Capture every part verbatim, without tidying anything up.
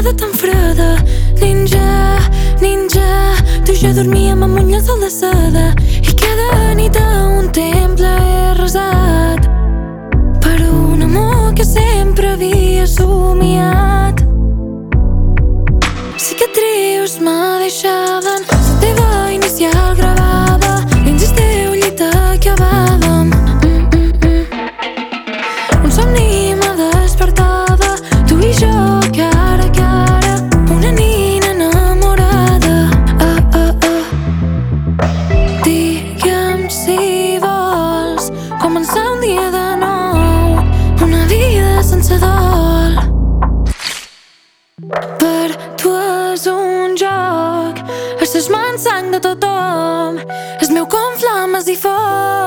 tarda tan freda. Ninja, ninja, tu i jo dormíem amb un llençol de seda i cada nit a un temple he resat per un amor que sempre havia somiat. Cicatrius me deixaven la teva inicial gravada dins el teu llit acabàvem. mm, mm, mm. Un somni me despertava, tu i jo cara a cara, una nina enamorada. ah, ah, ah. Digue'm si vols començar un dia de nou, una vida sense dol. Per tu és un joc, és ses mans sang de tothom, és meu com flames i foc.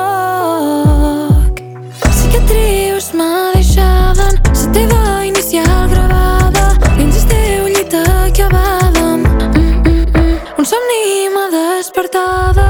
Cicatrius me deixaven la teva inicial gravada dins el teu llit acabàvem. mm, mm, mm. Un somni me despertava,